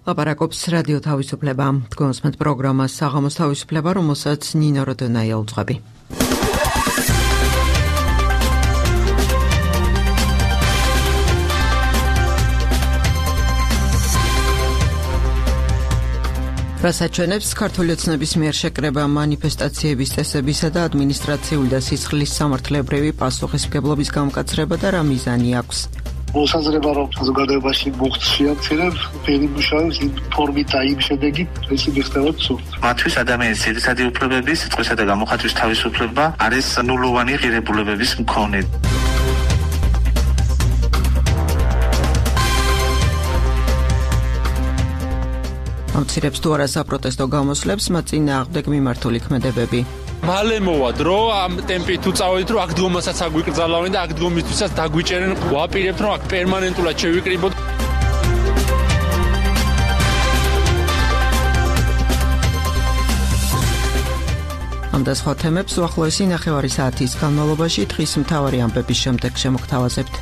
ლაპარაკობს რადიო თავისუფლება. თქვენსმეთ პროგრამას საღამოს თავისუფლება, რომელსაც ნინო როდონაი აუძღვები. რასაც ქართული ოცნების მიერ შეკრება მანიფესტაციების წესებისა და ადმინისტრაციული და სისხლის სამართლებრივი პასუხისმგებლობის გამკაცრება და რა მიზანი აქვს. მოსაზრება რომ საზოგადოებაში მოხდიან ფერი მუშაობს იმ ფორმით და იმ შედეგით ეს მიხდებოდ სულ. მათთვის ადამიანის ძირითადი უფლებების, სიტყვისა და გამოხატვის თავისუფლება არის ნულოვანი ღირებულებების მქონე. ამცირებს თუ არა საპროტესტო გამოსვლებს მათ წინააღმდეგ მიმართული ქმედებები. მალე მოვა დრო ამ ტემპით თუ წავედით რომ აქ დგომასაც აგვიკრძალავენ და აქ დგომისთვისაც დაგვიჭერენ ვაპირებთ რომ აქ პერმანენტულად შევიკრიბოთ. ამ და სხვა თემებს უახლოესი ნახევარი საათის განმავლობაში დღის მთავარი ამბების შემდეგ შემოგთავაზებთ.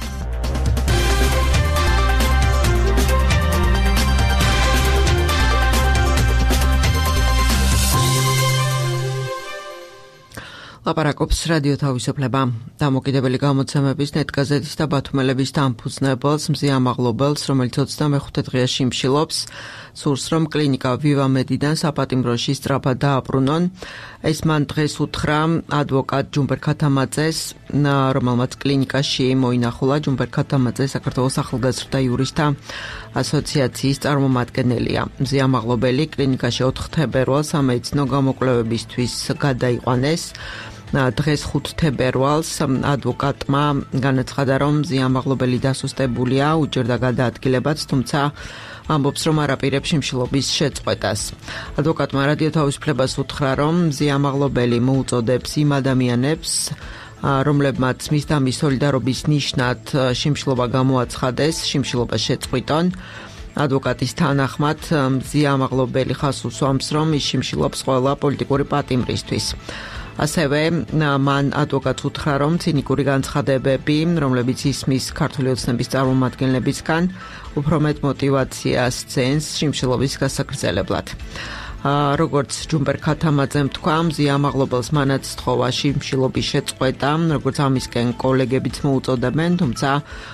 ლაპარაკობს რადიო თავისუფლება. დამოუკიდებელი გამოცემების ნეტგაზეთის და ბათუმელების დამფუძნებელს მზია მაღლობელს, რომელიც 25 დღეა შიმშილობს, სურს რომ კლინიკა ვივამედიდან საპატიმროში სწრაფად დააბრუნონ. ეს მან დღეს უთხრა ადვოკატ ჯუმბერ ქათამაძეს, რომელმაც კლინიკაში მოინახულა. ჯუმბერ ქათამაძე საქართველოს ახალგაზრდა იურისტთა ასოციაციის წარმომადგენელია. მზია მაღლობელი კლინიკაში 4 თებერვალს სამედიცინო გამოკვლევებისთვის გადაიყვანეს. დღეს 5 თებერვალს ადვოკატმა განაცხადა, რომ მზია მაღლობელი დასუსტებულია, უჭერდა გადაადგილებაც, თუმცა ამბობს, რომ არ აპირებს შიმშილობის შეწყვეტას. ადვოკატმა რადიო თავისუფლებას უთხრა, რომ მზია მაღლობელი მოუწოდებს იმ ადამიანებს, რომლებმაც მისდამის სოლიდარობის ნიშნად შიმშილობა გამოაცხადეს, შიმშილობა შეწყვიტონ. ადვოკატის თანახმად მზია მაღლობელი ხაზს უსვამს, რომ ის შიმშილობს ყველა პოლიტიკური პატიმრისთვის. ასევე მან ადვოკატს უთხრა, რომ ცინიკური განცხადებები, რომლებიც ისმის ქართული ოცნების წარმომადგენლებისგან, უფრო მეტ მოტივაციას ძენს შიმშილობის გასაგრძელებლად. როგორც ჯუმბერ ქათამაძემ თქვა, მზია მაღლობელს მანაც სთხოვა შიმშილობის შეწყვეტა, როგორც ამისკენ კოლეგებიც მოუწოდებენ, თუმცა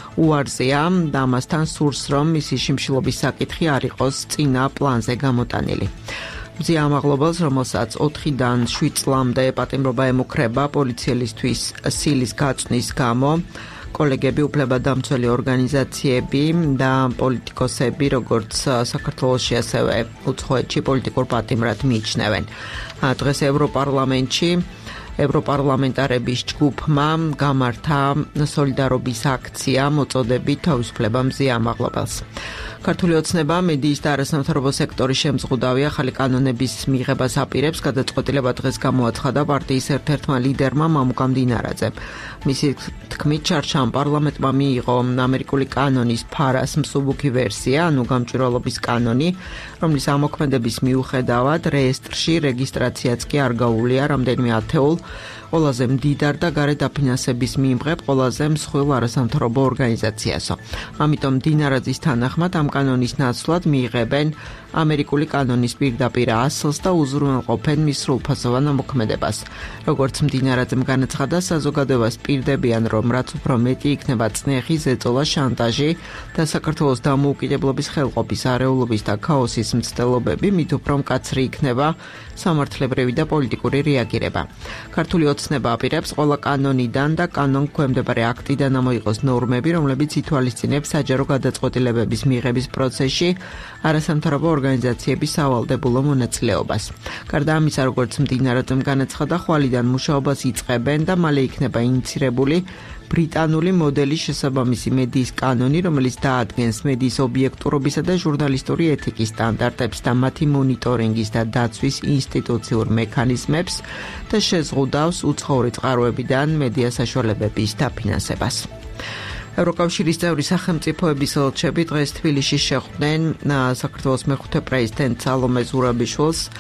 უარზეა და ამასთან სურს, რომ მისი შიმშილობის საკითხი არ იყოს წინა პლანზე გამოტანილი. მზია მაღლობელს, რომელსაც 4-დან 7 წლამდე პატიმრობა ემუქრება პოლიციელისთვის სილის გაწვნის გამო, კოლეგები, უფლებადამცველი ორგანიზაციები და პოლიტიკოსები, როგორც საქართველოში, ასევე უცხოეთში პოლიტიკურ პატიმრად მიიჩნევენ. დღეს ევროპარლამენტში ევროპარლამენტარების ჯგუფმა გამართა სოლიდარობის აქცია მოწოდებით თავისუფლება მზია მაღლობელს. ქართული ოცნება მედიის და არასამთავრობო სექტორის შემზღუდავი ახალი კანონების მიღებას აპირებს, გადაწყვეტილება დღეს გამოაცხადა პარტიის ერთ-ერთმა ლიდერმა მამუკამ დინარაძემ. მისი თქმით, ჩარჩამ პარლამენტმა მიიღო ამერიკული კანონის ფარას მსუბუქი ვერსია, ანუ გამჭვირვალობის კანონი, რომლის ამოქმედების მიუხედავად რეესტრში რეგისტრაციაც კი არ გაუვლია რამდენიმე ათეულ ყველაზე მდიდარ და გარეთ დაფინანსების მიმღებ ყველაზე მსხვილ არასამთავრობო ორგანიზაციასო. ამიტომ დინარაძის თანახმად ამ კანონის ნაცვლად მიიღებენ ამერიკული კანონის პირდაპირ ასლს და უზრუნველყოფენ მის სრულფასოვან ამოქმედებას. როგორც დინარაძემ განაცხადა, საზოგადოებას პირდებიან, რომ რაც უფრო მეტი იქნება წნეხი, ზეწოლა, შანტაჟი და საქართველოს დამოუკიდებლობის ხელყოფის არეულობის და ქაოსის მცდელობები, მით უფრო მკაცრი იქნება სამართლებრივი და პოლიტიკური რეაგირება. ქართული ოცნება აპირებს ყველა კანონიდან და კანონქვემდებარე აქტიდან ამოიღოს ნორმები, რომლებიც ითვალისწინებს საჯარო გადაწყვეტილებების მიღების პროცესში არასამთავრობო ორგანიზაციების სავალდებულო მონაწილეობას. გარდა ამისა, როგორც დინარაძემ განაცხადა, ხვალიდან მუშაობას იწყებენ და მალე იქნება ინიცირებული ბრიტანული მოდელის შესაბამისი მედიის კანონი, რომელიც დაადგენს მედიის ობიექტურობისა და ჟურნალისტური ეთიკის სტანდარტებს და მათი მონიტორინგის და დაცვის ინსტიტუციურ მექანიზმებს და შეზღუდავს უცხოური წყაროებიდან მედია საშუალებების დაფინანსებას. ევროკავშირის წევრი სახელმწიფოების ელჩები დღეს თბილისში შეხვდნენ საქართველოს მეხუთე პრეზიდენტ სალომე ზურაბიშვილს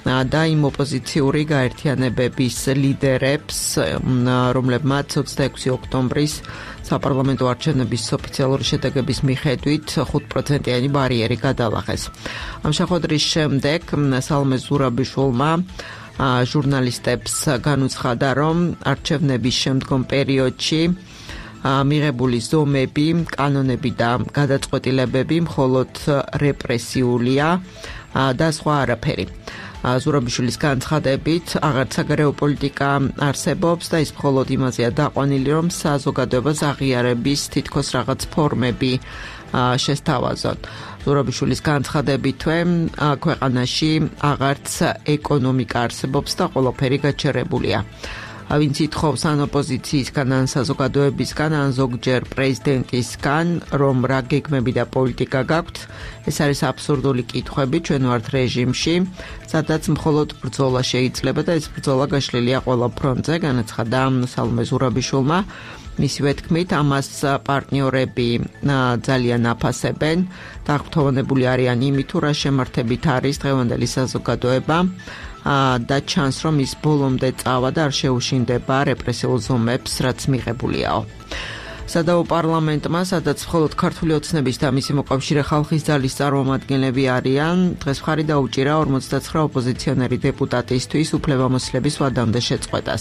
და იმ ოპოზიციური გაერთიანებების ლიდერებს, რომლებმაც 26 ოქტომბრის საპარლამენტო არჩევნების ოფიციალური შედეგების მიხედვით 5%-იანი ბარიერი გადალახეს. ამ შეხვედრის შემდეგ სალომე ზურაბიშვილმა ჟურნალისტებს განუცხადა, რომ არჩევნების შემდგომ პერიოდში მიღებული ზომები, კანონები და გადაწყვეტილებები მხოლოდ რეპრესიულია და სხვა არაფერი. ზურაბიშვილის განცხადებით, აღარც საგარეო პოლიტიკა არსებობს და ის მხოლოდ იმაზეა დაყვანილი, რომ საზოგადოებას აღიარების თითქოს რაღაც ფორმები შესთავაზონ. ზურაბიშვილის განცხადებითვე ქვეყანაში აღარც ეკონომიკა არსებობს და ყველაფერი გაჩერებულია. ვინც ითხოვს ან ოპოზიციისგან, ან საზოგადოებისგან, ან ზოგჯერ პრეზიდენტისგან, რომ რა გეგმები და პოლიტიკა გაქვთ, ეს არის აბსურდული კითხვები. ჩვენ ვართ რეჟიმში, სადაც მხოლოდ ბრძოლა შეიძლება და ეს ბრძოლა გაშლილია ყველა ფრონტზე, განაცხადა სალომე ზურაბიშვილმა. მისივე თქმით, ამას პარტნიორები ძალიან აფასებენ და აღფრთოვანებული არიან იმით, თუ რა შემართებით არის დღევანდელი საზოგადოება და ჩანს, რომ ის ბოლომდე წავა და არ შეუშინდება რეპრესიულ ზომებს, რაც მიღებულიაო. სადაო პარლამენტმა, სადაც მხოლოდ ქართული ოცნების და მისი მოკავშირე ხალხის ძალის წარმომადგენლები არიან, დღეს მხარი დაუჭირა 59 ოპოზიციონერი დეპუტატისთვის უფლებამოსილების ვადამდე შეწყვეტას.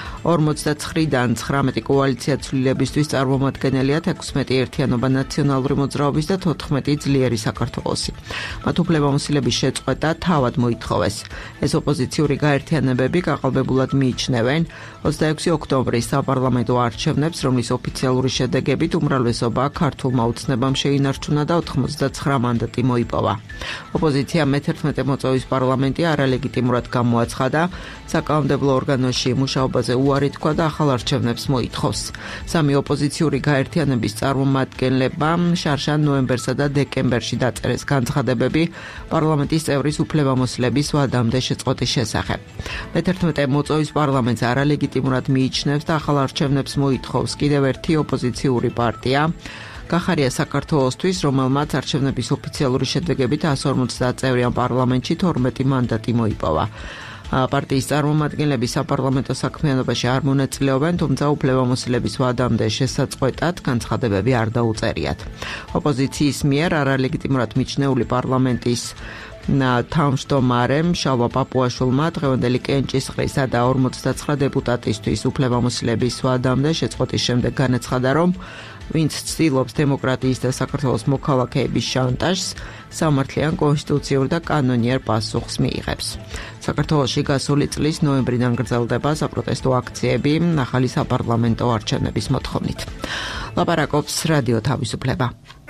49-დან 19 კოალიცია ცვლილებისთვის წარმომადგენელია 16 ერთიანობა ნაციონალური მოძრაობის და 14 ძლიერი საქართველოსი. მათ უფლებამოსილების შეწყვეტა თავად მოითხოვეს. ეს ოპოზიციური გაერთიანებები გაყალბებულად მიიჩნევენ 26 ოქტომბრის საპარლამენტო არჩევნებს, რომლის ოფიციალური შედეგებით უმრავლესობა ქართულმა ოცნებამ შეინარჩუნა და 89 მანდატი მოიპოვა. ოპოზიცია მე-11 მოწვევის პარლამენტი არალეგიტიმურად გამოაცხადა, საკანონმდებლო ორგანოში მუშაობაზე უარი თქვა და ახალ არჩევნებს მოითხოვს. სამი ოპოზიციური გაერთიანების წარმომადგენლებამ შარშან ნოემბერსა და დეკემბერში დაწერეს განცხადებები პარლამენტის წევრის უფლებამოსილების ვადამდე შეწყვეტის შესახებ. მე-11 მოწვევის პარლამენტს არალეგიტიმურად მიიჩნევს და ახალ არჩევნებს მოითხოვს კიდევ ერთი ოპოზიციური პარტია გახარია საქართველოსთვის, რომელმაც არჩევნების ოფიციალური შედეგებით 150 წევრიან პარლამენტში 12 მანდატი მოიპოვა. პარტიის წარმომადგენლები საპარლამენტო საქმიანობაში არ მონაწილეობენ, თუმცა უფლებამოსილების ვადამდე შესაწყვეტად განცხადებები არ დაუწერიათ. ოპოზიციის მიერ არალეგიტიმურად მიჩნეული პარლამენტის თავმჯდომარემ შალვა პაპუაშვილმა დღევანდელი კენჭისყრისა და 59 დეპუტატისთვის უფლებამოსილების ვადამდე შეწყვეტის შემდეგ განაცხადა, რომ ვინც ცდილობს დემოკრატიის და საქართველოს მოქალაქეების შანტაჟს, სამართლიან, კონსტიტუციურ და კანონიერ პასუხს მიიღებს. საქართველოში გასული წლის ნოემბრიდან გრძელდება საპროტესტო აქციები ახალი საპარლამენტო არჩევნების მოთხოვნით. ლაპარაკობს რადიო თავისუფლება.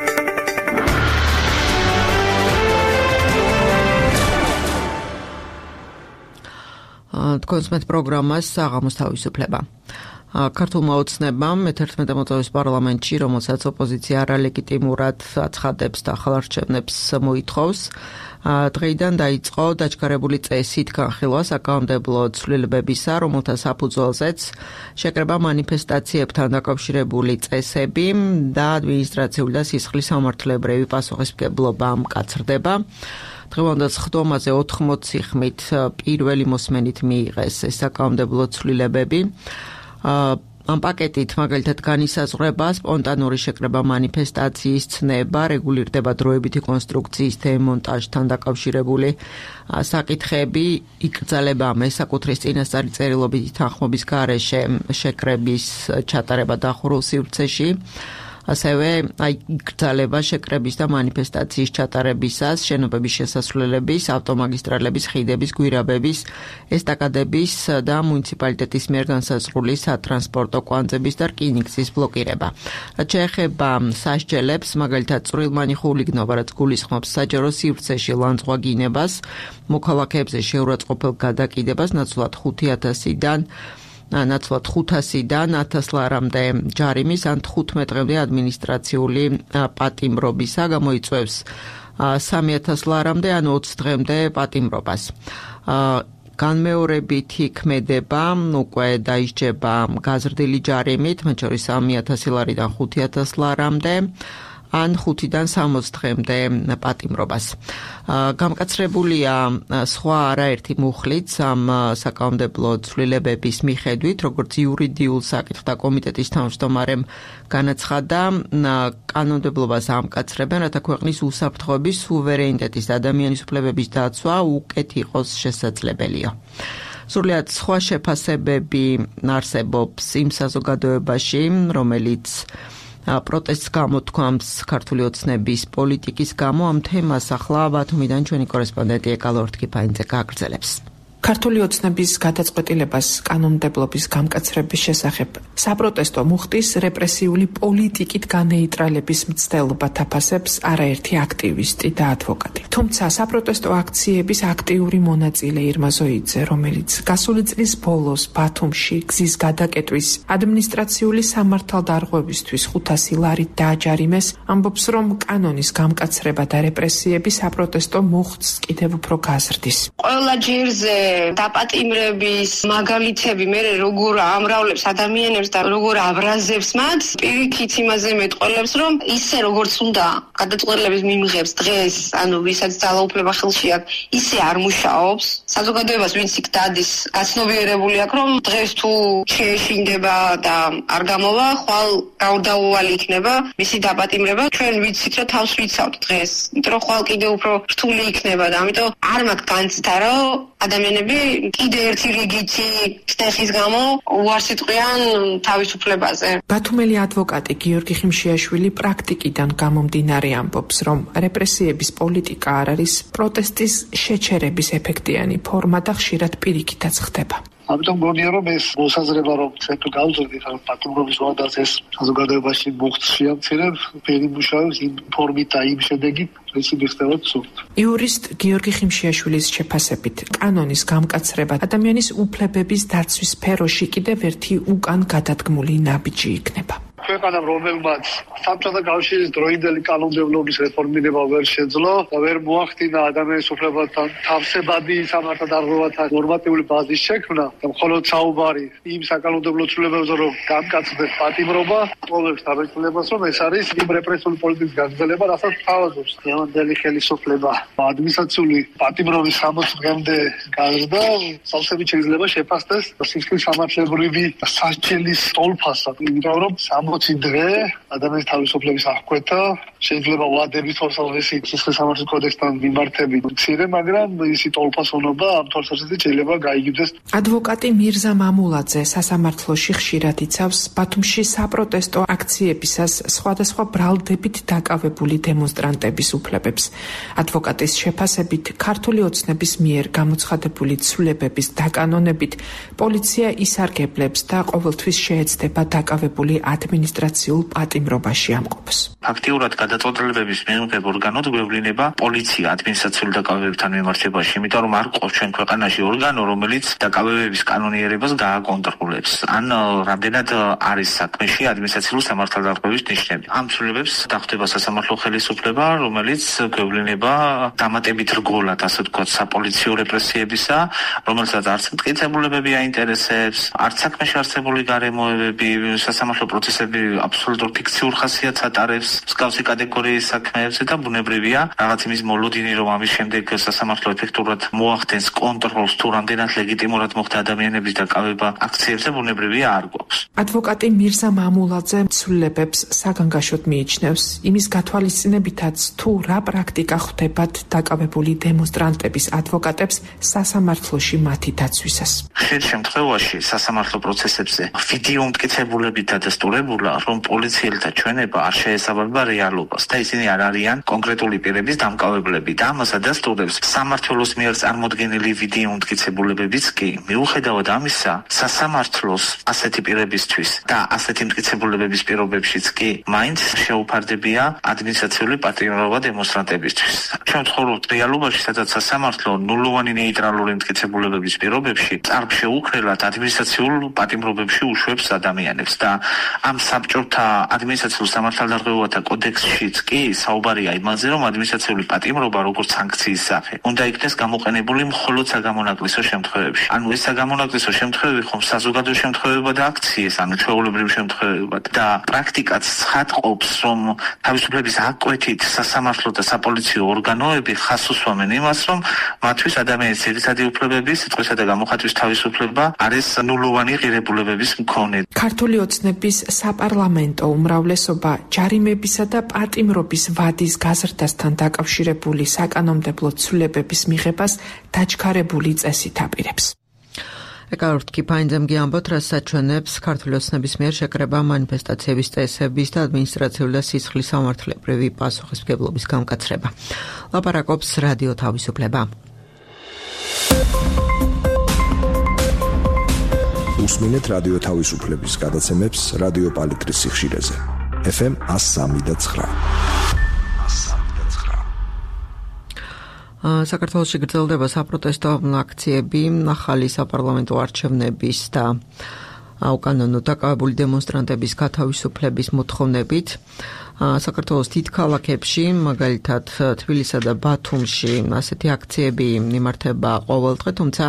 თქვენს მეტ პროგრამას საღამოს თავისუფლება. ქართულმა ოცნებამ მე-11 მოწვევის პარლამენტში, რომელსაც ოპოზიცია არალეგიტიმურად აცხადებს და ახალ არჩევნებს მოითხოვს, დღეიდან დაიწყო დაჩქარებული წესით განხილვა საკანონმდებლო ცვლილებებისა, რომელთა საფუძველზეც შეკრება მანიფესტაციებთან დაკავშირებული წესები და ადმინისტრაციული და სისხლის სამართლებრივი პასუხისმგებლობა მკაცრდება. დღევანდელ სხდომაზე 80 ხმით პირველი მოსმენით მიიღეს ეს საკანონმდებლო ცვლილებები. ამ პაკეტით მაგალითად განისაზღვრება სპონტანური შეკრება მანიფესტაციის ცნება, რეგულირდება დროებითი კონსტრუქციის დემონტაჟთან დაკავშირებული საკითხები, იკრძალება მესაკუთრის წინასწარი წერილობითი თანხმობის გარეშე შეკრების ჩატარება დახურულ სივრცეში. ასევე იკრძალება შეკრების და მანიფესტაციის ჩატარებისას შენობების შესასვლელების, ავტომაგისტრალების, ხიდების, გვირაბების, ესტაკადების და მუნიციპალიტეტის მიერ განსაზღვრული სატრანსპორტო კვანძების და რკინიგზის ბლოკირება. რაც შეეხება სასჯელებს, მაგალითად წვრილმანი ხულიგნობა, რაც გულისხმობს საჯარო სივრცეში ლანძღვაგინებას, მოქალაქეებზე შეურაცხყოფელ გადაკიდებას, ნაცვლად 500-დან 1000 ლარამდე ჯარიმის ან 15 დღემდე ადმინისტრაციული პატიმრობისა გამოიწვევს 3000 ლარამდე ან 20 დღემდე პატიმრობას. განმეორებითი ქმედება უკვე დაისჯება გაზრდილი ჯარიმით, მათ შორის 3000 ლარიდან 5000 ლარამდე. ან 5-დან 60 დღემდე პატიმრობას. გამკაცრებულია სხვა არაერთი მუხლიც ამ საკანონმდებლო ცვლილებების მიხედვით, როგორც იურიდიულ საკითხთა კომიტეტის თავმჯდომარემ განაცხადა, კანონმდებლობას ამკაცრებენ, რათა ქვეყნის უსაფრთხოების, სუვერენიტეტის და ადამიანის უფლებების დაცვა უკეთ იყოს შესაძლებელია. სრულიად სხვა შეფასებები არსებობს იმ საზოგადოებაში, რომელიც პროტესტს გამოთქვამს ქართული ოცნების პოლიტიკის გამო. ამ თემას ახლა ბათუმიდან ჩვენი კორესპონდენტი ეკალო ორთქიფანიძე გააგრძელებს. ქართული ოცნების გადაწყვეტილებას კანონმდებლობის გამკაცრების შესახებ საპროტესტო მუხტის რეპრესიული პოლიტიკით განეიტრალების მცდელობად აფასებს არაერთი აქტივისტი და ადვოკატი. თუმცა საპროტესტო აქციების აქტიური მონაწილე ირმა ზოიძე, რომელიც გასული წლის ბოლოს ბათუმში გზის გადაკეტვის ადმინისტრაციული სამართალდარღვევისთვის 500 ლარით დააჯარიმეს, ამბობს, რომ კანონის გამკაცრება და რეპრესიები საპროტესტო მუხტს კიდევ უფრო გაზრდის. ყველა ჯერზე დაპატიმრების მაგალითები მე როგორ ამრავლებს ადამიანებს და როგორ აბრაზებს მათ, პირიქით იმაზე მეტყველებს, რომ ისე როგორც უნდა გადაწყვეტილების მიმღებს დღეს, ანუ ვისაც ძალაუფლება ხელში აქვს, ისე არ მუშაობს. საზოგადოებას ვინც იქ დადის, გაცნობიერებული აქვს, რომ დღეს თუ შეეშინდება და არ გამოვა, ხვალ გაურდაუვალი იქნება მისი დაპატიმრება. ჩვენ ვიცით, რომ თავს ვიცავთ დღეს, იმიტომ რომ ხვალ კიდევ უფრო რთული იქნება და ამიტომ არ მაქვს განცდა, რომ ადამიანები კიდე ერთი რიგითი სტეხის გამო უარს იტყვიან თავისუფლებაზე. ბათუმელი ადვოკატი გიორგი ხიმშიაშვილი პრაქტიკიდან გამომდინარე ამბობს, რომ რეპრესიების პოლიტიკა არ არის პროტესტის შეჩერების ეფექტიანი ფორმა და ხშირად პირიქითაც ხდება. ამიტომ გონია, რომ ეს მოსაზრება, რომ ცეთო გავზრდით, რომ პატიმრობის ვადას ეს საზოგადოებაში მუხტს შეამცირებს, ფერი მუშაობს იმ ფორმით და იმ შედეგით, რისი მიხდებათ სურთ. იურისტ გიორგი ხიმშიაშვილის შეფასებით, კანონის გამკაცრება ადამიანის უფლებების დაცვის სფეროში კიდევ ერთი უკან გადადგმული ნაბიჯი იქნება. ქვეყანამ რომელმაც საბჭოთა კავშირის დროინდელი კანონმდებლობის რეფორმირება ვერ შეძლო და ვერ მოახდინა ადამიანის უფლებათა თავსებადი სამართალდარღვევათა ნორმატიული ბაზის შექმნა და მხოლოდ საუბარი იმ საკანონმდებლო ცვლილებებზე, რომ გამკაცრდეს პატიმრობა, ყოველს დაბეჭდილებას, რომ ეს არის იმ რეპრესიული პოლიტიკის გაგრძელება, რასაც თავაზობს დღევანდელი ხელისუფლება. ადმინისტრაციული პატიმრობის 60 დღემდე გაზრდა, სავსებით შეიძლება შეფასდეს სისხლის სამართლებრივი სასჯელის ტოლფასად, იმიტომ რომ 60 დღე ადამიანის თავისუფლების აღკვეთა შეიძლება ვადების თვალსაზრისით სისხლის სამართლის კოდექსთან მიმართებით მცირე, მაგრამ ისი ტოლფასონობა ამ თვალსაზრისით შეიძლება გაიგივდეს. ადვოკატი მირზა მამულაძე სასამართლოში ხშირად იცავს ბათუმში საპროტესტო აქციებისას სხვადასხვა ბრალდებით დაკავებული დემონსტრანტების უფლებებს. ადვოკატის შეფასებით, ქართული ოცნების მიერ გამოცხადებული ცვლილებების დაკანონებით პოლიცია ისარგებლებს და ყოველთვის შეეცდება დაკავებული ადმინისტრაციულ პატიმრობაში ამყოფს. ფაქტიურად გადაწყვეტილებების მიღებ ორგანოდ გვევლინება პოლიცია ადმინისტრაციული დაკავებებთან მიმართებაში, იმიტომ რომ არ ყავს ჩვენ ქვეყანაში ორგანო, რომელიც დაკავებების კანონიერებას გააკონტროლებს. ან რამდენად არის საქმეში ადმინისტრაციული სამართალდარღვევის ნიშნები. ამ ცვლილებებს დახვდება სასამართლო ხელისუფლება, რომელიც გვევლინება დამატებით რგოლად, ასე ვთქვათ, საპოლიციო რეპრესიებისა, რომელსაც არც მტკიცებულებები აინტერესებს, არც საქმეში არსებული გარემოებები, სასამართლო პროცესები აბსოლუტურ ფიქციურ ხასიათს ატარებს მსგავსი კატეგორიის საქმეებზე და ბუნებრივია რაღაც იმის მოლოდინი, რომ ამის შემდეგ სასამართლო ეფექტურად მოახდენს კონტროლს თუ რამდენად ლეგიტიმურად მოხდა ადამიანების დაკავება აქციებზე, ბუნებრივია არ გვაქვს. ადვოკატი მირზა მამულაძე ცვლილებებს საგანგაშოდ მიიჩნევს, იმის გათვალისწინებითაც თუ რა პრაქტიკა ხვდებათ დაკავებული დემონსტრანტების ადვოკატებს სასამართლოში მათი დაცვისას. ხშირ შემთხვევაში სასამართლო პროცესებზე ვიდეო მტკიცებულებით დადასტურებულა, რომ პოლიციელთა ჩვენება არ შეესაბამება რეალობას და ისინი არ არიან კონკრეტული პირების დამკავებლები და ამას ადასტურებს სამმართველოს მიერ წარმოდგენილი ვიდეო მტკიცებულებებიც კი. მიუხედავად ამისა, სასამართლოს ასეთი პირებისთვის და ასეთი მტკიცებულებების პირობებშიც კი მაინც შეუფარდებია ადმინისტრაციული პატიმრობა დემონსტრანტებისთვის. ჩვენ ვცხოვრობთ რეალობაში, სადაც სასამართლო ნულოვანი ნეიტრალური მტკიცებულებების პირობებში წარბშეუქრელად ადმინისტრაციულ პატიმრობებში უშვებს ადამიანებს და ამ საბჭოთა ადმინისტრაციულ სამართალდარღვევათა კოდექსშიც კი საუბარია იმაზე, რომ ადმინისტრაციული პატიმრობა როგორც სანქციის სახე უნდა იქნეს გამოყენებული მხოლოდ საგამონაკლისო შემთხვევებში. ანუ ეს საგამონაკლისო შემთხვევები ხომ საზოგადო შემთხვევებად და აქციები ოპოზიციის ან ჩვეულებრივ შემთხვევებად და პრაქტიკაც ცხადყოფს, რომ თავისუფლების აკვეთით სასამართლო და საპოლიციო ორგანოები ხას უსვამენ იმას, რომ მათთვის ადამიანის ძირითადი უფლებების, სიტყვისა და გამოხატვის თავისუფლება არის ნულოვანი ღირებულებების მქონე. ქართული ოცნების საპარლამენტო უმრავლესობა ჯარიმებისა და პატიმრობის ვადის გაზრდასთან დაკავშირებული საკანონმდებლო ცვლილებების მიღებას დაჩქარებული წესით აპირებს. ეკარორტ კიფაინძემ გიამბოთ, რასაც ჩვენებს ქართული ოცნების მიერ შეკრება მანიფესტაციების წესების და ადმინისტრაციული და სისხლის სამართლებრივი პასუხისმგებლობის გამკაცრება. ლაპარაკობს რადიო თავისუფლება. უსმინეთ რადიო თავისუფლების გადაცემებს რადიო პალიტრის სიხშირეზე. FM 103.9. საქართველოში გრძელდება საპროტესტო აქციები ახალი საპარლამენტო არჩევნების და უკანონო დაკავებული დემონსტრანტების გათავისუფლების მოთხოვნებით. საქართველოს დიდ ქალაქებში, მაგალითად თბილისსა და ბათუმში, ასეთი აქციები იმართება ყოველდღე, თუმცა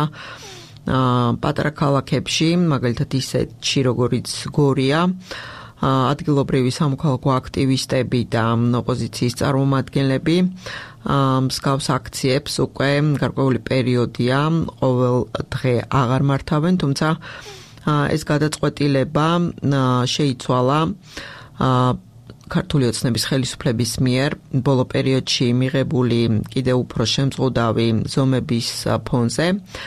პატარა ქალაქებში, მაგალითად ისეთში, როგორიც გორია, ადგილობრივი სამოქალაქო აქტივისტები და ოპოზიციის წარმომადგენლები მსგავს აქციებს უკვე გარკვეული პერიოდია ყოველ დღე აღარ მართავენ, თუმცა ეს გადაწყვეტილება შეიცვალა ქართული ოცნების ხელისუფლების მიერ ბოლო პერიოდში მიღებული კიდევ უფრო შემწყუდავი ზომების ფონზე.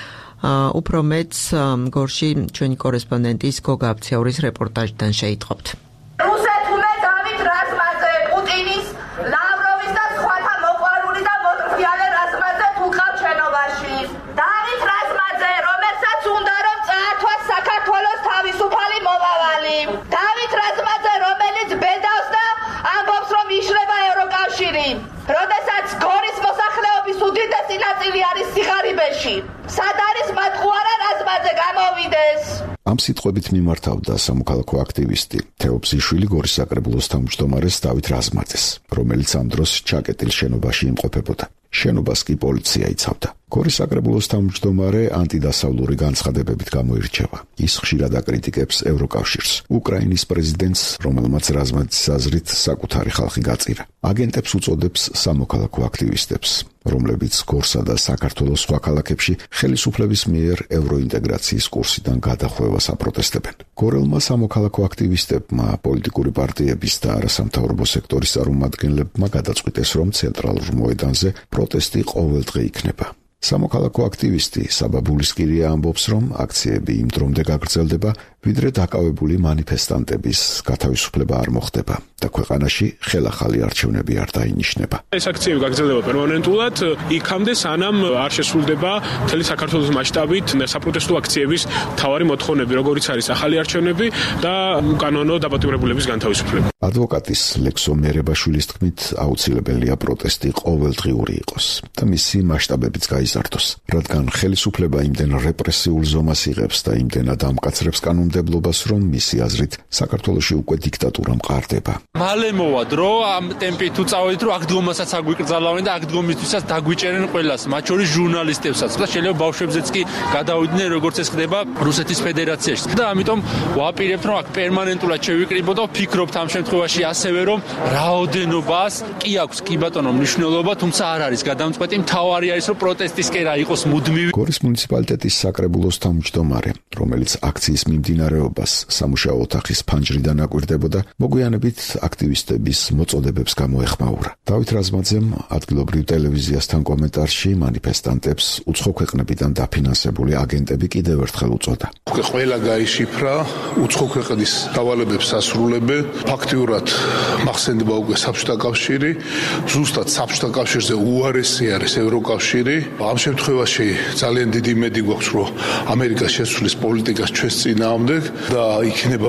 უფრო მეც გორში ჩვენი კორესპონდენტის გოგა აბციაურის რეპორტაჟიდან შეიტყობთ. რუსეთულე დავით რაზმაძე, პუტინის, ლავროვის და სხვათა მოყვარული და მოტრფიალე რაზმაძე თუ ყავთ შენობაში. დავით რაზმაძე, რომელსაც უნდა რომ წაართვას საქართველოს თავისუფალი მომავალი. დავით რაზმაძე, რომელიც ბედავს და ამბობს, რომ იშლება ევროკავშირი. როდესაც გორის მოსახლეობის უდიდესი ნაწილი არის სიღარიბეში. სად არის მათყუარა რაზმაძე გამოვიდეს? ამ სიტყვებით მიმართავდა სამოქალაქო აქტივისტი თეოფსიშვილი გორის საკრებულოს თავმჯდომარეს დავით რაზმაძეს, რომელიც ამ დროს ჩაკეტილ შენობაში იმყოფებოდა. შენობას კი პოლიცია იცავდა. გორის საკრებულოს თავმჯდომარე ანტიდასავლური განცხადებებით გამოირჩევა. ის ხშირად აკრიტიკებს ევროკავშირს, უკრაინის პრეზიდენტს, რომელმაც რაზმაძის აზრით საკუთარი ხალხი გაწირა. აგენტებს უწოდებს სამოქალაქო აქტივისტებს, რომლებიც გორსა და საქართველოს სხვა ქალაქებში ხელისუფლების მიერ ევროინტეგრაციის კურსიდან გადახვევას აპროტესტებენ. გორელმა სამოქალაქო აქტივისტებმა, პოლიტიკური პარტიების და არასამთავრობო სექტორის წარმომადგენლებმა გადაწყვიტეს, რომ ცენტრალურ მოედანზე პროტესტი ყოველდღე იქნება. სამოქალაქო აქტივისტი საბა ბულისკირია ამბობს, რომ აქციები იმ დრომდე გაგრძელდება, ვიდრე დაკავებული მანიფესტანტების გათავისუფლება არ მოხდება და ქვეყანაში ხელახალი არჩევნები არ დაინიშნება. ეს აქციები გაგრძელდება პერმანენტულად, იქამდე სანამ არ შესრულდება მთელი საქართველოს მასშტაბით საპროტესტო აქციების მთავარი მოთხოვნები, როგორიც არის ახალი არჩევნები და უკანონო დაპატიმრებულების განთავისუფლება. ადვოკატის ლექსო მერებაშვილის თქმით, აუცილებელია პროტესტი ყოველდღიური იყოს და მისი მასშტაბებიც გაიზარდოს, რადგან ხელისუფლება იმდენ რეპრესიულ ზომას იღებს და იმდენად ამკაცრებს კანონმდებლობას, რომ მისი აზრით საქართველოში უკვე დიქტატურა მყარდება. მალე მოვა დრო, ამ ტემპით თუ წავედით, რომ აქ დგომასაც აგვიკრძალავენ და აქ დგომისთვისაც დაგვიჭერენ ყველას, მათ შორის ჟურნალისტებსაც და შეიძლება ბავშვებზეც კი გადავიდნენ, როგორც ეს ხდება რუსეთის ფედერაციაში. და ამიტომ ვაპირებთ, რომ აქ პერმანენტულად შევიკრიბოთ და ვფიქრობთ ამ შემთხვევაში ასევე, რომ რაოდენობას კი აქვს კი ბატონო მნიშვნელობა, თუმცა არ არის გადამწყვეტი, მთავარი არის, რომ პროტესტის კერა იყოს მუდმივი. გორის მუნიციპალიტეტის საკრებულოს თავმჯდომარე, რომელიც აქციის მიმდინარეობას სამუშაო ოთახის ფანჯრიდან აკვირდებოდა, მოგვიანებით აქტივისტების მოწოდებებს გამოეხმაურა. დავით რაზმაძემ ადგილობრივ ტელევიზიასთან კომენტარში მანიფესტანტებს უცხო ქვეყნებიდან დაფინანსებული აგენტები კიდევ ერთხელ უწოდა. ყველა გაიშიფრა, უცხო ქვეყნის დავალებებს ასრულებენ, ფაქტიურად მახსენდება უკვე საბჭოთა კავშირი, ზუსტად საბჭოთა კავშირზე უარესი არის ევროკავშირი. ამ შემთხვევაში ძალიან დიდი იმედი გვაქვს, რომ ამერიკა შეცვლის პოლიტიკას ჩვენს წინააღმდეგ და იქნება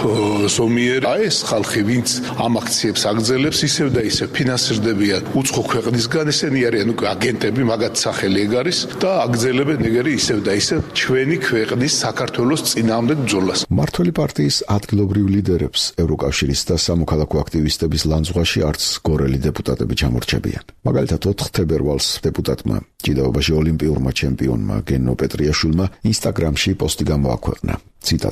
ზომიერი. ეს ხალხი, ვინც ამ აქციებს აგრძელებს, ისევ და ისევ ფინანსირდებიან უცხო ქვეყნისგან, ისინი არიან უკვე აგენტები, მაგათ სახელი ეგ არის და აგრძელებენ ეგერი ისევ და ისევ ჩვენი ქვეყნის საქართველოს წინააღმდეგ ბრძოლას. მართველი პარტიის ადგილობრივ ლიდერებს ევროკავშირის და სამოქალაქო აქტივისტების ლანძღვაში არც გორელი დეპუტატები ჩამორჩებიან. მაგალითად 4 თებერვალს დეპუტატმა ჭიდაობაში ოლიმპიურმა ჩემპიონმა გენო პეტრიაშვილმა ინსტაგრამში პოსტი გამოაქვეყნა. ციტატა: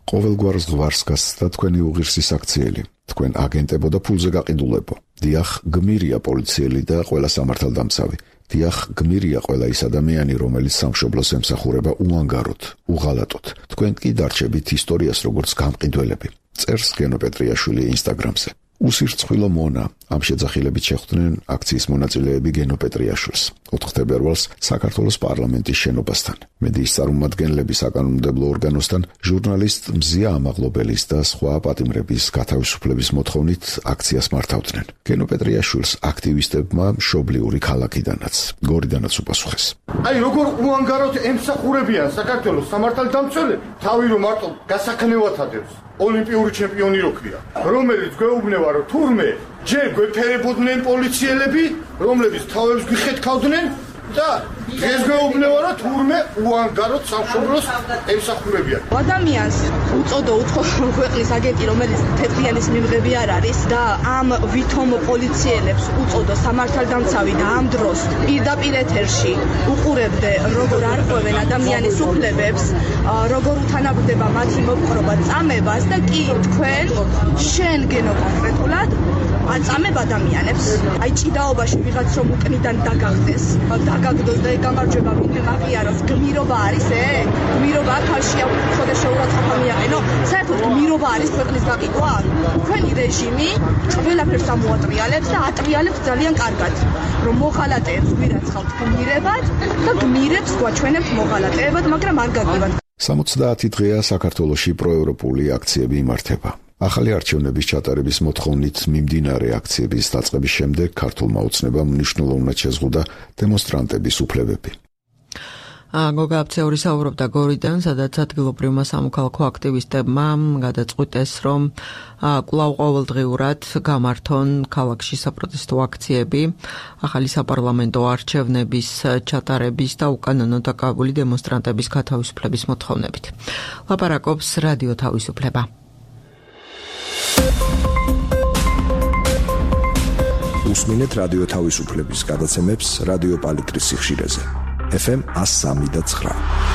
ყოველგვარ ზღვარს გასცდა თქვენი უღირსის აქციელი. თქვენ აგენტებო და ფულზე გაყიდულებო. დიახ, გმირია პოლიციელი და ყველა სამართალდამცავი. დიახ, გმირია ყველა ის ადამიანი, რომელიც სამშობლოს ემსახურება უანგაროდ, უღალატოდ. თქვენ კი დარჩებით ისტორიას როგორც გამყიდველები. წერს გენო პეტრიაშვილი Instagram-ზე. უსირცხვილო მონა ამ შეძახილებით შეხვდნენ აქციის მონაწილეები გენო პეტრიაშვილს 4 თებერვალს საქართველოს პარლამენტის შენობასთან. მედიის წარმომადგენლები საკანონმდებლო ორგანოსთან ჟურნალისტ მზია ამაღლობელის და სხვა პატიმრების გათავისუფლების მოთხოვნით აქციას მართავდნენ. გენო პეტრიაშვილს აქტივისტებმა მშობლიური ქალაქიდანაც, გორიდანაც უპასუხეს. აი როგორ უანგაროდ ემსახურებიან საქართველოს სამართალდამცველები, თავი რომ მარტო გასაქმნელად ადევს. ოლიმპიური ჩემპიონი როქია, რომელიც გვეუბნება, რომ თურმე ჯერ გვეფერებოდნენ პოლიციელები, რომლებიც თავებს გვიხეთქავდნენ და ეს გვეუბნება, რომ თურმე უანგაროდ სამშობლოს ემსახურებიან. ადამიანს უწოდო უცხო ქვეყნის აგენტი, რომელიც თეთრიანის მიმღები არ არის და ამ ვითომ პოლიციელებს უწოდო სამართალდამცავი და ამ დროს პირდაპირ ეთერში უყურებდე, როგორ არღვევენ ადამიანის უფლებებს, როგორ უთანაბრდება მათი მოპყრობა, წამებას და კი თქვენ შენ გენო კონკრეტულად აწამებ ადამიანებს. აი ჭიდაობაში ვიღაც რომ უკნიდან დაგახდეს, დაგაგდოს და გამარჯვება ვინმე მაღიაროს, გმირობა არის ეგ? გმირობა ქალში აუხო და შეურაცხყოფა მიაყენო. საერთოდ გმირობა არის ქვეყნის გაყიდვა? თქვენი რეჟიმი ყველაფერს ამოატრიალებს და ატრიალებს ძალიან კარგად, რომ მოღალატეებს გვირაცხავთ გმირებად და გმირებს გვაჩვენებთ მოღალატეებად, მაგრამ არ გაგივათ. 70 დღეა საქართველოში პროევროპული აქციები იმართება. ახალი არჩევნების ჩატარების მოთხოვნით მიმდინარე აქციების დაწყების შემდეგ ქართულმა ოცნებამ მნიშვნელოვნად შეზღუდა დემონსტრანტების უფლებები. გოგა აფცეური საუბრობდა გორიდან, სადაც ადგილობრივმა სამოქალაქო აქტივისტებმა გადაწყვიტეს, რომ კვლავ ყოველდღიურად გამართონ ქალაქში საპროტესტო აქციები ახალი საპარლამენტო არჩევნების ჩატარების და უკანონო დაკავებული დემონსტრანტების გათავისუფლების მოთხოვნებით. ლაპარაკობს რადიო თავისუფლება. უსმინეთ რადიო თავისუფლების გადაცემებს რადიო პალიტრის სიხშირეზე. FM 103.9.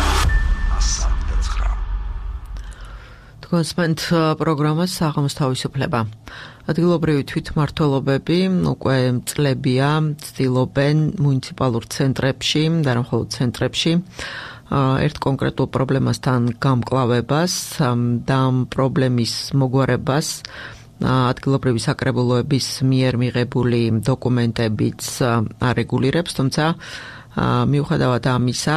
თქვენს პროგრამას საღამოს თავისუფლება. ადგილობრივი თვითმმართველობები უკვე წლებია ცდილობენ მუნიციპალურ ცენტრებში და არა მხოლოდ ცენტრებში ერთ კონკრეტულ პრობლემასთან გამკლავებას და ამ პრობლემის მოგვარებას ადგილობრივი საკრებულოების მიერ მიღებული დოკუმენტებიც არეგულირებს, თუმცა მიუხედავად ამისა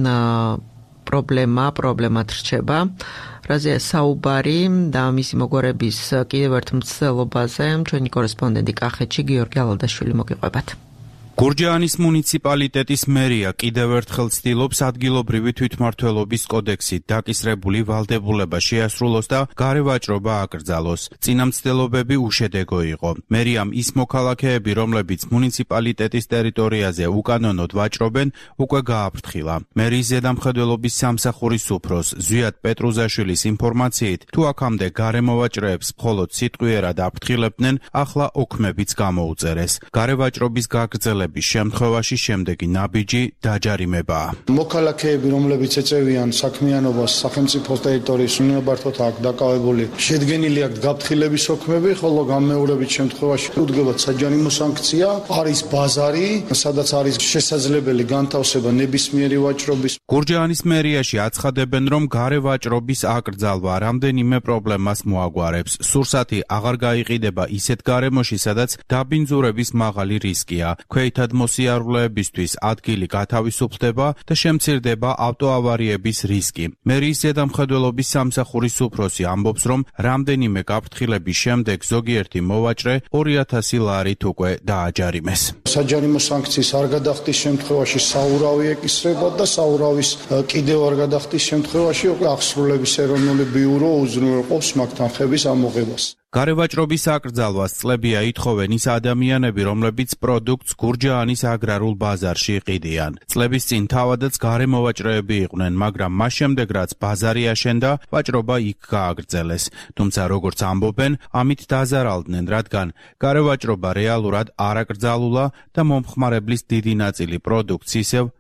პრობლემად რჩება, რაზეა საუბარი და მისი მოგვარების კიდევ ერთ მცდელობაზე ჩვენი კორესპონდენტი კახეთში გიორგი ალადაშვილი მოგიყვებათ. გურჯაანის მუნიციპალიტეტის მერია კიდევ ერთხელ ცდილობს ადგილობრივი თვითმმართველობის კოდექსით დაკისრებული ვალდებულება შეასრულოს და გარე ვაჭრობა აკრძალოს. წინა მცდელობები უშედეგო იყო. მერიამ ის მოქალაქეები, რომლებიც მუნიციპალიტეტის ტერიტორიაზე უკანონოდ ვაჭრობენ, უკვე გააფრთხილა. მერიის ზედამხედველობის სამსახურის უფროს ზვიად პეტრუზაშვილის ინფორმაციით, თუ აქამდე გარე მოვაჭრეებს მხოლოდ სიტყვიერად აფრთხილებდნენ, ახლა ოქმებიც გამოუწერეს. გარე ვაჭრობის გაგრძელება შემთხვევაში შემდეგი ნაბიჯი დაჯარიმებაა. მოქალაქეები, რომლებიც ეწევიან საქმიანობას სახელმწიფოს ტერიტორიის უნებართვით აქ დაკავებული, შედგენილი აქვს გაფრთხილების ოქმები, ხოლო გამეორებით შემთხვევაში უდგებათ საჯარიმო სანქცია, არის ბაზარი, სადაც არის შესაძლებელი განთავსება ნებისმიერი ვაჭრობის. გურჯაანის მერიაში აცხადებენ, რომ გარე ვაჭრობის აკრძალვა რამდენიმე პრობლემას მოაგვარებს. სურსათი აღარ გაიყიდება ისეთ გარემოში, სადაც დაბინძურების მაღალი რისკია. მოსიარულეებისთვის ადგილი გათავისუფლდება და შემცირდება ავტოავარიების რისკი. მერიის ზედამხედველობის სამსახურის უფროსი ამბობს, რომ რამდენიმე გაფრთხილების შემდეგ ზოგიერთი მოვაჭრე 2000 ლარით უკვე დააჯარიმეს. საჯარიმო სანქციის არ გადახდის შემთხვევაში საურავი ეკისრება და საურავის კიდევ არ გადახდის შემთხვევაში აღსრულების ეროვნული ბიურო უზრუნველყოფს მაგ თანხების ამოღებას. გარე ვაჭრობის აკრძალვას წლებია ითხოვენ ის ადამიანები, რომლებიც პროდუქტს გურჯაანის აგრარულ ბაზარში იყიდიან. წლების წინ თავადაც გარე მოვაჭრეები იყვნენ, მაგრამ მას შემდეგ რაც ბაზარი აშენდა, ვაჭრობა იქ გააგრძელეს. თუმცა როგორც ამბობენ, ამით დაზარალდნენ, რადგან გარე ვაჭრობა რეალურად არ აკრძალულა და მომხმარებლის დიდი ნაწილი პროდუქტს ისევ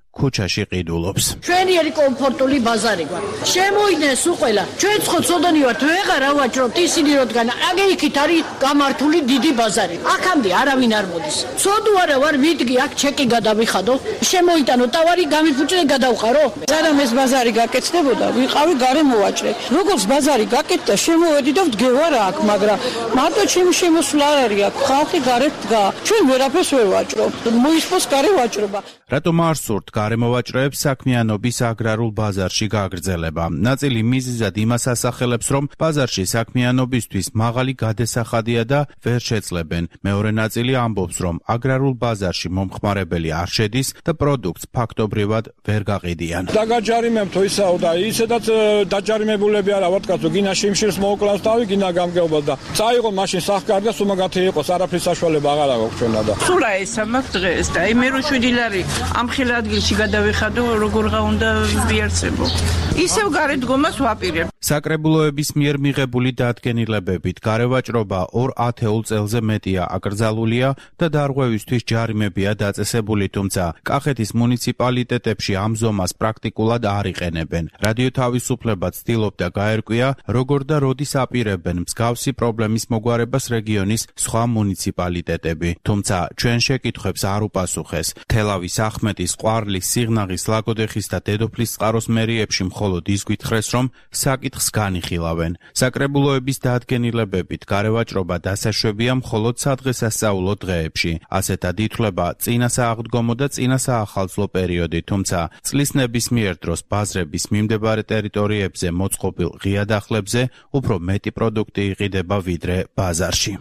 ქუჩაში ყიდულობს. ჩვენიერი კომფორტული ბაზარი გვაქვს. შემოიდნენ უყველა. ჩვენ ცხოცოდანი ვართ, ვეღარ ავაჭრობთ ისინი რადგან აქ-იქით არის გამართული დიდი ბაზარი. აქამდე არავინ არ მოდის. ცოდუ არა ვარ ვიდგი აქ ჩეკი გადავიხადო. შემოიტანო ტავარი გამიფუჭრე გადავყარო. სანამ ეს ბაზარი გაკეთდებოდა, ვიყავი გარე მოვაჭრე. როგორც ბაზარი გაკეთდა, შემოვედი და ვდგევარ აქ, მაგრამ მარტო ჩემი შემოსვლა არ არის აქ. ხალხი გარეთ დგა. ჩვენ ვერაფერს ვერ ვაჭრობთ. მოისმოს გარე ვაჭრობა. რატომ არ სურთ გარემოვაჭრეებს საქმიანობის აგრარულ ბაზარში გაგრძელება? ნაწილი მიზეზად იმას ასახელებს, რომ ბაზარში საქმიანობისთვის მაღალი გადასახადია და ვერ შეძლებენ. მეორე ნაწილი ამბობს, რომ აგრარულ ბაზარში მომხმარებელი არ შედის და პროდუქტს ფაქტობრივად ვერ გაყიდიან. დაგაჯარიმებთ ისაო და ისედაც დაჯარიმებულები არა ვართ, კაცო, გინა შიმშილს მოუკლავს თავი, გინა გამგეობას და წაიღო მაშინ სახკარი და სუმაგათი იყოს, არაფრის საშუალება აღარ აქვს ჩვენადა. სულ ესა მაქვს დღეს და მე რო 7 ლარი ამ ხილ ადგილში გადავიხადო, როგორღა უნდა ვიარწებო. ისევ გარე დგომას ვაპირებ. საკრებულოების მიერ მიღებული დადგენილებებით გარევაჭრობა 2 ათეულ წელზე მეტია აკრძალულია და დარღვევისთვის ჯარიმებია დაწესებული, თუმცა კახეთის მუნიციპალიტეტებში ამ ზომას პრაქტიკულად არ იყენებენ. რადიო თავისუფლება ცდილობდა გაერკვია, როგორ და როდის აპირებენ მსგავსი პრობლემის მოგვარებას რეგიონის სხვა მუნიციპალიტეტები, თუმცა ჩვენ შეკითხვებს არ უპასუხეს. თელავის, ახმეტის, ყვარლის, სიღნაღის, ლაგოდეხის და დედოფლის წყაროს მერიებში მხოლოდ ის გითხრეს, რომ საკითხს განიხილავენ. საკრებულოების დადგენილებებით გარევაჭრობა დასაშვებია მხოლოდ სადღესასწაულო დღეებში. ასეთად ითვლება წინასააღდგომო და წინასაახალწლო პერიოდი, თუმცა წლის ნებისმიერ დროს ბაზრების მიმდებარე ტერიტორიებზე მოწყობილ ღია დახლებზე უფრო მეტი პროდუქტი იყიდება ვიდრე ბაზარში.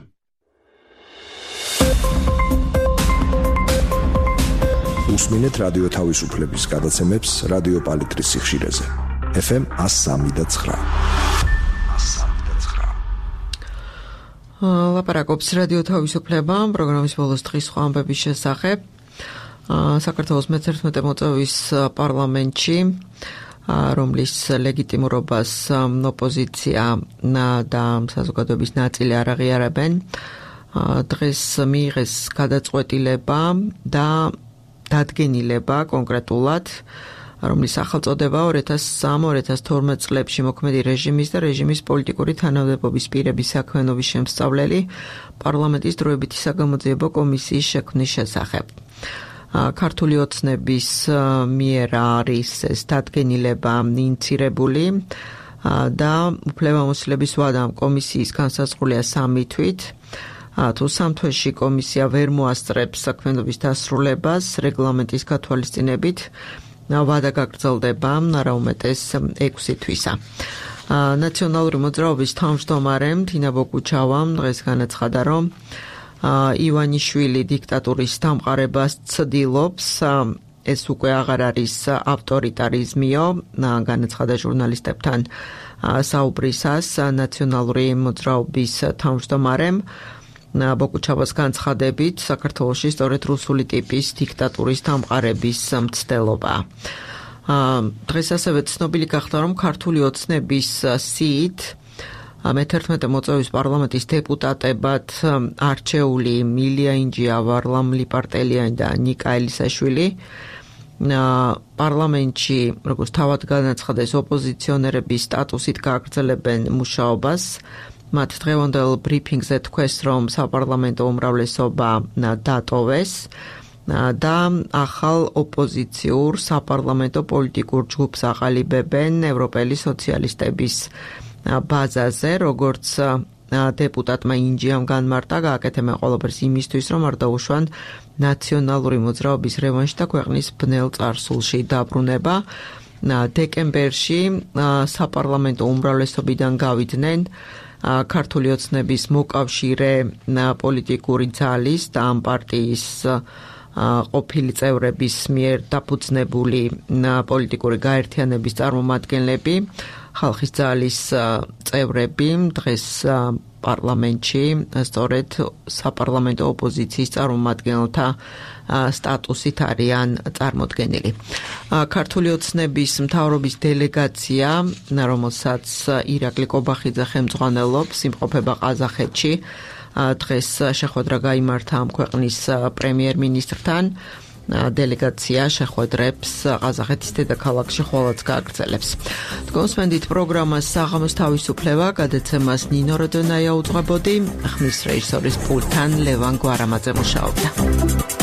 უსმინეთ რადიო თავისუფლების გადაცემებს რადიო პალიტრის სიხშირეზე. FM 103.9. ლაპარაკობს რადიო თავისუფლება პროგრამის ბოლოს დღის სხვა ამბების შესახებ. საქართველოს მე-11 მოწვევის პარლამენტში, რომლის ლეგიტიმურობას ოპოზიცია და საზოგადოების ნაწილი არ აღიარებენ, დღეს მიიღეს გადაწყვეტილება და დადგენილება კონკრეტულად, რომლის სახელწოდება 2003-2012 წლებში მოქმედი რეჟიმის და რეჟიმის პოლიტიკური თანამდებობის პირების საქმიანობის შემსწავლელი პარლამენტის დროებითი საგამოძიებო კომისიის შექმნის შესახებ. ქართული ოცნების მიერ არის ეს დადგენილება ინიცირებული და უფლებამოსილების ვადა კომისიის განსაზღვრულია 3 თვით. თუ 3 თვეში კომისია ვერ მოასწრებს საქმიანობის დასრულებას რეგლამენტის გათვალისწინებით, ვადა გაგრძელდება არაუმეტეს 6 თვისა. ნაციონალური მოძრაობის თავმჯდომარემ თინა ბოկუჩავამ დღეს განაცხადა, რომ ივანიშვილი დიქტატურის დამყარებას ცდილობს, ეს უკვე აღარ არის ავტორიტარიზმიო, განაცხადა ჟურნალისტებთან საუბრისას ნაციონალური მოძრაობის თავმჯდომარემ. ბოკუჩავას განცხადებით, საქართველოში სწორედ რუსული ტიპის დიქტატურის დამყარების მცდელობა. დღეს ასევე ცნობილი გახდა, რომ ქართული ოცნების სიით მე-11 მოწვევის პარლამენტის დეპუტატებად არჩეული მილია ინჯია, ვარლამ ლიპარტელიანი და ნიკა ელისაშვილი პარლამენტში, როგორც თავად განაცხადეს, ოპოზიციონერების სტატუსით გააგრძელებენ მუშაობას. მათ დღევანდელ ბრიფინგზე თქვეს, რომ საპარლამენტო უმრავლესობა დატოვეს და ახალ ოპოზიციურ საპარლამენტო პოლიტიკურ ჯგუფს აყალიბებენ ევროპელი სოციალისტების ბაზაზე, როგორც დეპუტატმა ინჯიამ განმარტა, გააკეთებენ ყველაფერს იმისთვის, რომ არ დაუშვან ნაციონალური მოძრაობის რევანში და ქვეყნის ბნელ წარსულში დაბრუნება. დეკემბერში საპარლამენტო უმრავლესობიდან გავიდნენ ქართული ოცნების მოკავშირე პოლიტიკური ძალის და ამ პარტიის ყოფილი წევრების მიერ დაფუძნებული პოლიტიკური გაერთიანების წარმომადგენლები, ხალხის ძალის წევრები დღეს პარლამენტში სწორედ საპარლამენტო ოპოზიციის წარმომადგენელთა სტატუსით არიან წარმოდგენილი. ქართული ოცნების მთავრობის დელეგაცია, რომელსაც ირაკლი კობახიძე ხელმძღვანელობს, იმყოფება ყაზახეთში. დღეს შეხვედრა გაიმართა ამ ქვეყნის პრემიერ-მინისტრთან დელეგაცია შეხვედრებს ყაზახეთის დედაქალაქში ხვალაც გააგრძელებს. თქვენსმენდით პროგრამას საღამოს თავისუფლება, გადაცემას ნინო როდონაია უძღვებოდი, ხმის რეჟისორის პულტთან ლევან გვარამაძე მუშაობდა.